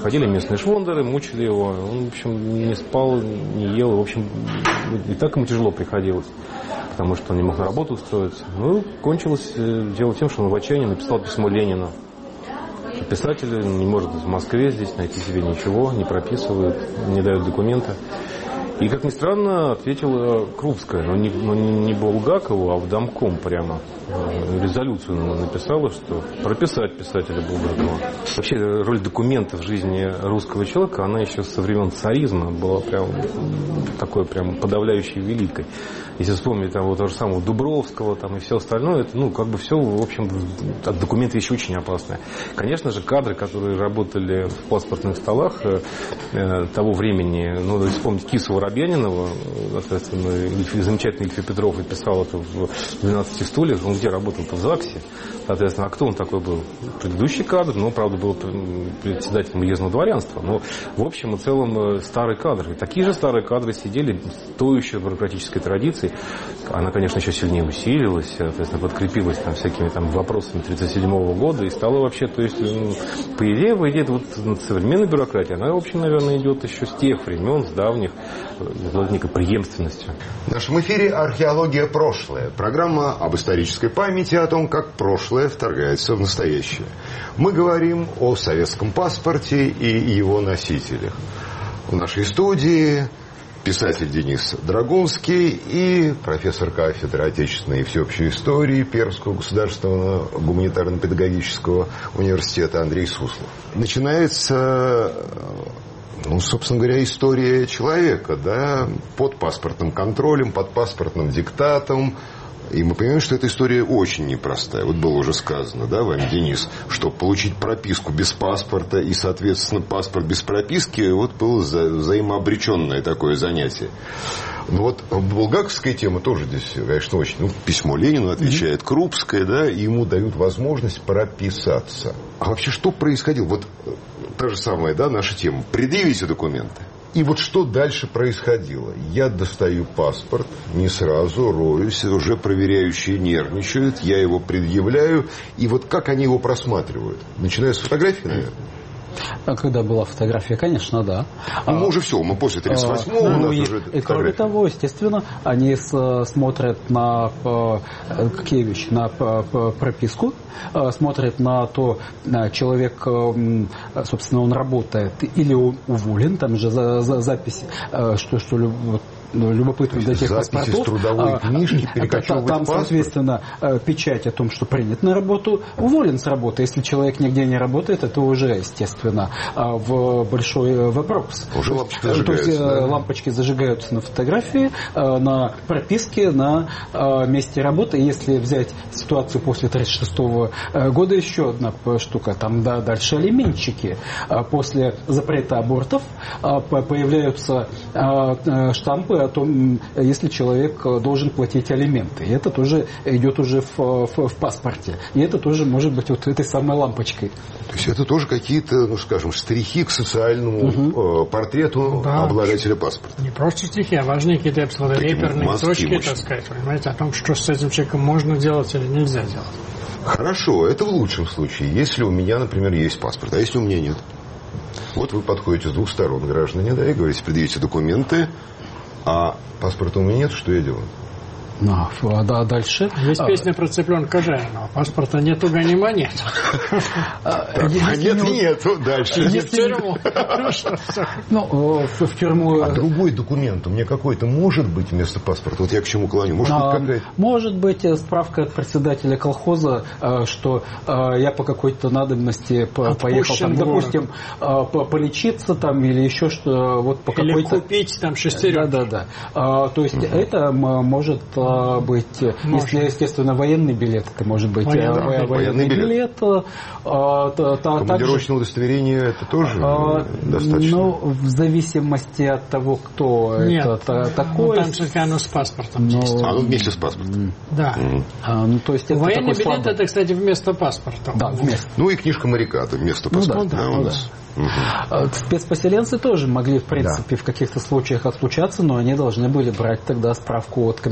приходили местные швондеры, мучили его. Он, в общем, не спал, не ел. В общем, и так ему тяжело приходилось, потому что он не мог на работу устроиться. Ну, кончилось дело тем, что он в отчаянии написал письмо Ленину. Писатель не может в Москве здесь найти себе ничего, не прописывает, не дает документы. И, как ни странно, ответила Крупская, но не, но не Булгакову, а в домком прямо. Резолюцию написала, что прописать писателя Булгакова. Вообще, роль документа в жизни русского человека, она еще со времен царизма была прям такой прям подавляющей великой. Если вспомнить там вот того же самого Дубровского там, и все остальное, это, ну, как бы все, в общем, от документов вещь очень опасная. Конечно же, кадры, которые работали в паспортных столах э, того времени, ну, если вспомнить Кису Воробьянинова, соответственно, замечательный Ильф Петров и писал это в двенадцати стульях, он где работал-то в ЗАГСе, соответственно, а кто он такой был? Предыдущий кадр, но, правда, был председателем уездного дворянства, но, в общем и целом, старый кадр. И такие же старые кадры сидели, той еще бюрократической традиции. Она, конечно, еще сильнее усилилась, соответственно, подкрепилась там всякими там вопросами тридцать седьмого года и стала вообще, то есть, ну, по идее, по идее, вот современная бюрократия, она, в общем, наверное, идет еще с тех времен, с давних, с некой преемственностью. В нашем эфире «Археология. Прошлое». Программа об исторической памяти, о том, как прошлое вторгается в настоящее. Мы говорим о советском паспорте и его носителях. В нашей студии писатель Денис Драгунский и профессор кафедры отечественной и всеобщей истории Пермского государственного гуманитарно-педагогического университета Андрей Суслов. Начинается, ну, собственно говоря, история человека, да, под паспортным контролем, под паспортным диктатом. И мы понимаем, что эта история очень непростая. Вот было уже сказано, да, вами, Денис, что получить прописку без паспорта и, соответственно, паспорт без прописки, вот было вза- взаимообреченное такое занятие. Ну вот булгаковская тема тоже здесь, конечно, очень... Ну, письмо Ленину отвечает mm-hmm. Крупская, да, и ему дают возможность прописаться. А вообще что происходило? Вот та же самая, да, наша тема. Предъявите документы. И вот что дальше происходило? Я достаю паспорт, не сразу, роюсь, уже проверяющие нервничают, я его предъявляю. И вот как они его просматривают? Начиная с фотографии, наверное? Когда была фотография, конечно, да. Ну, мы уже все, мы после тридцать восьмого а, у нас и, уже и кроме того, естественно, они с, смотрят на, какие вещи, на прописку, смотрят на то, человек, собственно, он работает или уволен, там же за, за запись, что, что любопытно для тех записи паспортов. С трудовой книжки, перекочевывать там, паспорт. соответственно, печать о том, что принят на работу, уволен с работы. Если человек нигде не работает, это уже, естественно, в большой вопрос. Уже лампочки То зажигаются. есть да? лампочки зажигаются на фотографии, на прописке, на месте работы. Если взять ситуацию после тридцать шестого года, еще одна штука, там да, дальше алиментчики. После запрета абортов появляются штампы о том, если человек должен платить алименты. И это тоже идет уже в, в, в паспорте. И это тоже может быть вот этой самой лампочкой. То есть это тоже какие-то, ну скажем, штрихи к социальному угу. э, портрету да. обладателя паспорта. Не просто штрихи, а важные какие-то реперные точки, мощи. Так сказать, понимаете, о том, что с этим человеком можно делать или нельзя делать. Хорошо, это в лучшем случае, если у меня, например, есть паспорт, а если у меня нет. Вот вы подходите с двух сторон, граждане, да, и говорите, предъявите документы, а паспорта у меня нет, что я делаю? Ну, а да, дальше. Есть песня про цыпленка жареного. Паспорта нету, гони монет. А нет, нету. Дальше. Не в тюрьму. Ну, в тюрьму... А другой документ у меня какой-то может быть вместо паспорта? Вот я к чему клоню. Может быть какая-то... Может быть справка от председателя колхоза, что я по какой-то надобности поехал, там, допустим, полечиться там или еще что. Вот по или какой-то... купить там шестеренки. Да, да, да. То есть это может... быть, может. Если, естественно, военный билет, это может быть военный, да, военный, военный билет. билет а, та, та, командировочное также, удостоверение это тоже а, достаточно? Ну, в зависимости от того, кто Нет, это та, такой. Ну, там все-таки оно с паспортом. Но... А, ну вместе с паспортом. Да. Mm. А, ну, то есть это военный билет слабый... это, кстати, вместо паспорта. Да, вместо. Ну и книжка моряка это вместо паспорта. Ну, да, да, ну, да. Угу. Спецпоселенцы тоже могли, в принципе, да. в каких-то случаях отлучаться, но они должны были брать тогда справку от коменданта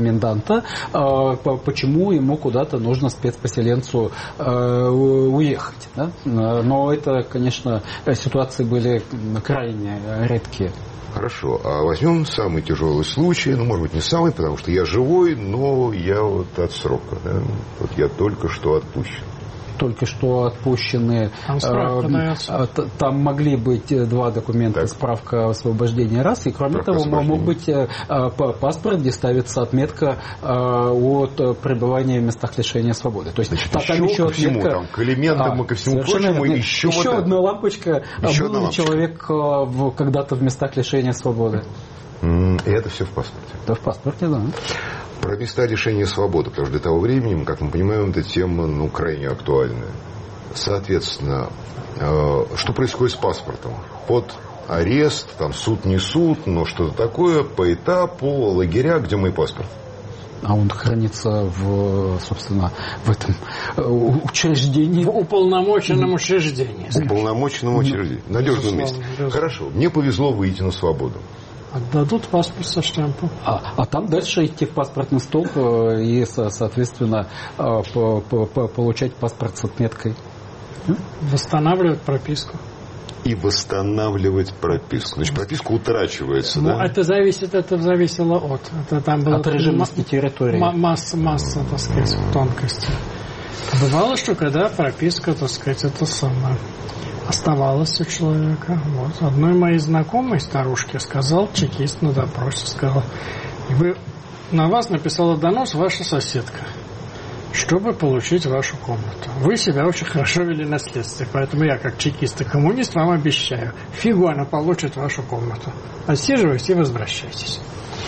документа, почему ему куда-то нужно спецпоселенцу уехать. Да? Но это, конечно, ситуации были крайне редкие. Хорошо, а возьмем самый тяжелый случай, ну, может быть, не самый, потому что я живой, но я вот от срока, да? Вот я только что отпущен. Только что отпущены. Там справка дается. Там могли быть два документа, так. Справка освобождения раз, и кроме справка того мог быть паспорт, где ставится отметка от пребывания в местах лишения свободы. То есть, значит, там еще, еще ко всему, отметка, там, к элементам и ко всему прочему, еще, еще вот одна лампочка, еще был одна ли лампочка. человек в, когда-то в местах лишения свободы. И это все в паспорте. Да, в паспорте, да. Про места лишения свободы, потому что для того времени, как мы понимаем, эта тема, ну, крайне актуальная. Соответственно, э, что происходит с паспортом? Под арест, там, суд не суд, но что-то такое, по этапу, лагеря, где мой паспорт? А он хранится в, собственно, в этом учреждении. В уполномоченном учреждении. В уполномоченном учреждении. В надежном месте. Безусловно. Хорошо, мне повезло выйти на свободу. Отдадут паспорт со штампом. А, а там дальше идти в паспортный столб и, соответственно, получать паспорт с отметкой. Восстанавливать прописку. И восстанавливать прописку. Значит, прописка утрачивается, ну, да? это зависит, это зависело от. Это там было от режимности территории. Масса, масса, так сказать, тонкостей. Бывало, что когда прописка, так сказать, это самое, оставалась у человека. Вот. Одной моей знакомой старушке сказал чекист на допросе, сказал: вы, на вас написала донос ваша соседка, чтобы получить вашу комнату. Вы себя очень хорошо вели на следствии, поэтому я, как чекист и коммунист, вам обещаю, фигу она получит вашу комнату. Отсиживайтесь и возвращайтесь.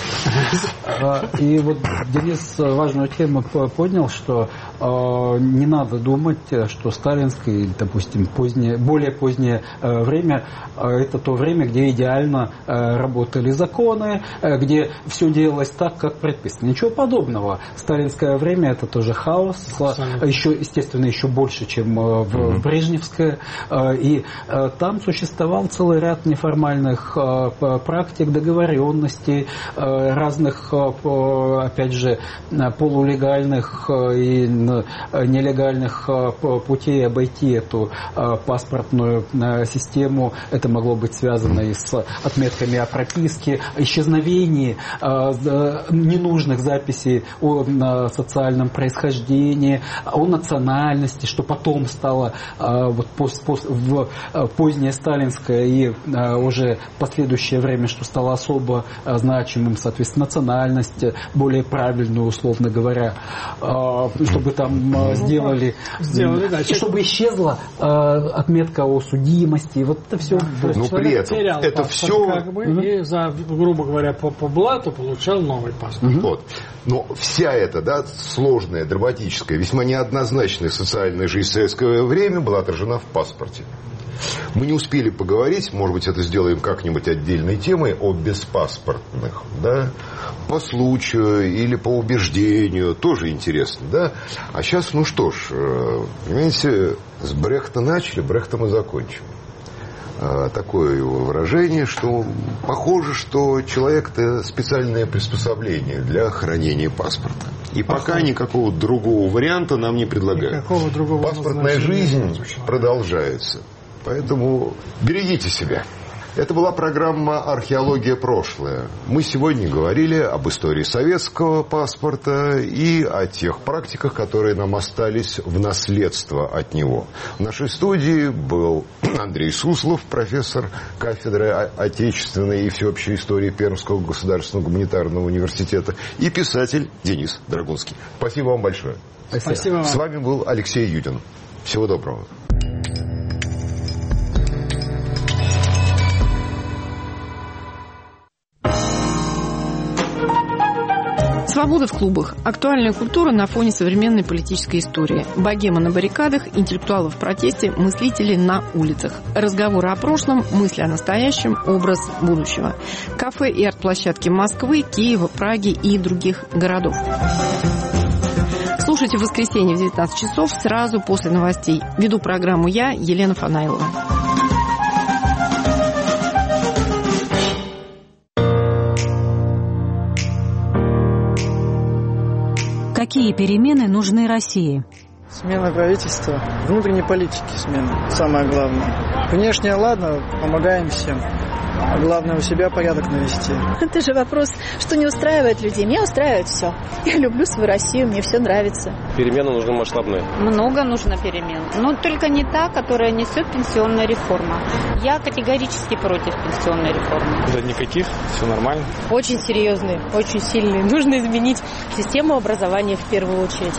И вот Денис важную тему поднял, что э, не надо думать, что сталинское, допустим, позднее, более позднее э, время э, это то время, где идеально э, работали законы, э, где все делалось так, как предписано. Ничего подобного. Сталинское время это тоже хаос, еще, естественно, еще больше, чем э, в, в Брежневское. Э, и э, там существовал целый ряд неформальных э, практик, договоренностей, э, разных, опять же, полулегальных и нелегальных путей обойти эту паспортную систему. Это могло быть связано и с отметками о прописке, о исчезновении ненужных записей о социальном происхождении, о национальности, что потом стало вот в позднее сталинское и уже последующее время, что стало особо значимым, соответственно, национальность, более правильную, условно говоря, чтобы там ну, сделали, сделали да, чтобы исчезла отметка о судимости, вот это все. Но при этом это все, как бы, угу. и за, грубо говоря, по, по блату получал новый паспорт. Угу. Вот. Но вся эта, да, сложная, драматическая, весьма неоднозначная социальная жизнь в советское время была отражена в паспорте. Мы не успели поговорить, может быть, это сделаем как-нибудь отдельной темой, о беспаспортных, да, по случаю или по убеждению, тоже интересно, да. А сейчас, ну что ж, понимаете, с Брехта начали, Брехтом и закончим. Такое его выражение, что похоже, что человек-то специальное приспособление для хранения паспорта. И пока Похоже. никакого другого варианта нам не предлагают. Никакого другого Паспортная жизнь продолжается. Поэтому берегите себя. Это была программа «Археология. Прошлое». Мы сегодня говорили об истории советского паспорта и о тех практиках, которые нам остались в наследство от него. В нашей студии был Андрей Суслов, профессор кафедры отечественной и всеобщей истории Пермского государственного гуманитарного университета, и писатель Денис Драгунский. Спасибо вам большое. Спасибо. Спасибо вам. С вами был Алексей Юдин. Всего доброго. Свобода в клубах. Актуальная культура на фоне современной политической истории. Богема на баррикадах, интеллектуалы в протесте, мыслители на улицах. Разговоры о прошлом, мысли о настоящем, образ будущего. Кафе и арт-площадки Москвы, Киева, Праги и других городов. Слушайте в воскресенье в девятнадцать часов сразу после новостей. Веду программу я, Елена Фанайлова. Какие перемены нужны России? Смена правительства, внутренней политики смена, самое главное. Внешне, ладно, помогаем всем. А главное, у себя порядок навести. Это же вопрос, что не устраивает людей. Меня устраивает все. Я люблю свою Россию, мне все нравится. Перемены нужны масштабные. Много нужно перемен. Но только не та, которая несет пенсионная реформа. Я категорически против пенсионной реформы. Да никаких, все нормально. Очень серьезные, очень сильные. Нужно изменить систему образования в первую очередь.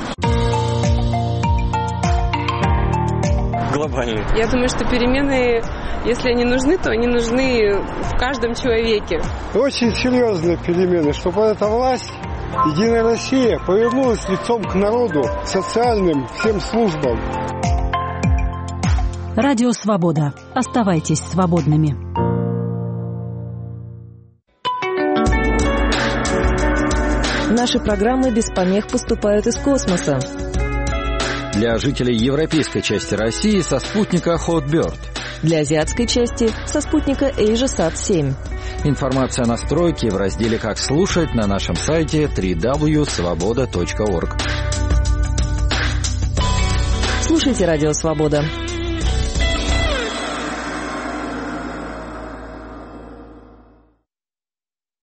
Глобальные. Я думаю, что перемены, если они нужны, то они нужны в каждом человеке. Очень серьезные перемены, чтобы эта власть, Единая Россия, повернулась лицом к народу, социальным всем службам. Радио «Свобода». Оставайтесь свободными. Наши программы без помех поступают из космоса. Для жителей европейской части России со спутника Hotbird. Для азиатской части со спутника AsiaSat семь. Информация о настройке в разделе «Как слушать» на нашем сайте дабл ю дабл ю дабл ю точка свобода точка орг. Слушайте «Радио Свобода».